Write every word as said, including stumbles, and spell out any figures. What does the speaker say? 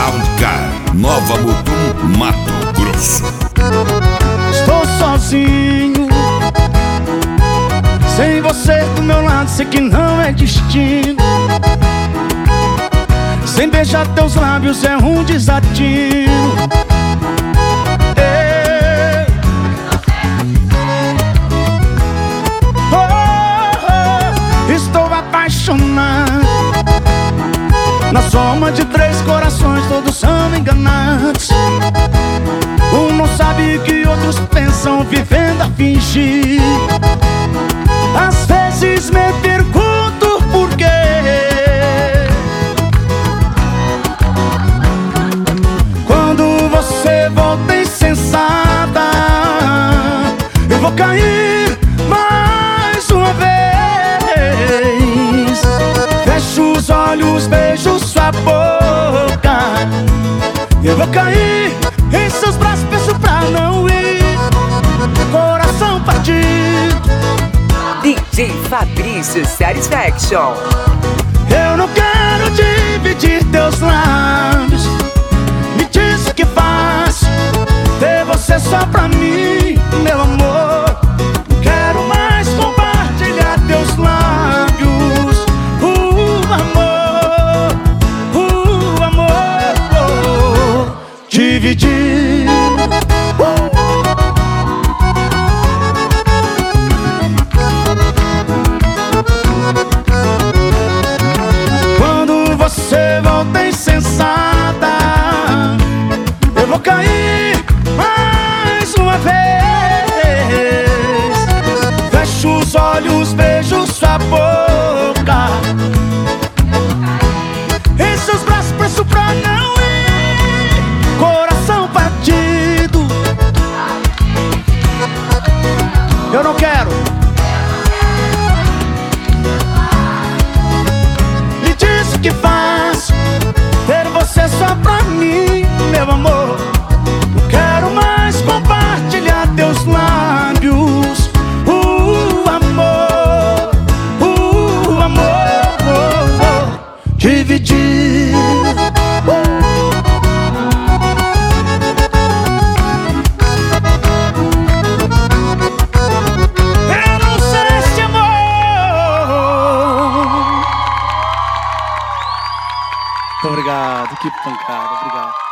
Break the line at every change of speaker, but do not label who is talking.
Soundcar, Nova Mutum, Mato Grosso.
Estou sozinho, sem você do meu lado, sei que não é destino. Sem beijar teus lábios é um desatino. Ei. Oh, oh, estou apaixonado. Na soma de três corações todos são enganados. Um não sabe o que outros pensam, vivendo a fingir. Às vezes me pergunto por quê. Quando você volta insensata, eu vou cair mais uma vez. Fecho os olhos, beijo sua boca. Eu vou cair em seus braços, peço pra não ir. Coração partido.
D J Fabrício Satisfaction.
Eu não quero dividir teus lábios. Me diz o que faço, ter você só pra mim, meu amor. Não quero mais compartilhar teus lábios. O amor, o amor, dividir. Quando você volta insensata, eu vou cair mais uma vez. Fecho os olhos, beijo sua boca. Em seus braços preço pra não ir. Coração partido. Eu não quero. Me diz o que faço, ter você só pra mim, meu amor. Não quero mais compartilhar teus lábios. O amor, o amor, dividir. Eu não sei se amor. Muito obrigado, que pancada, obrigado.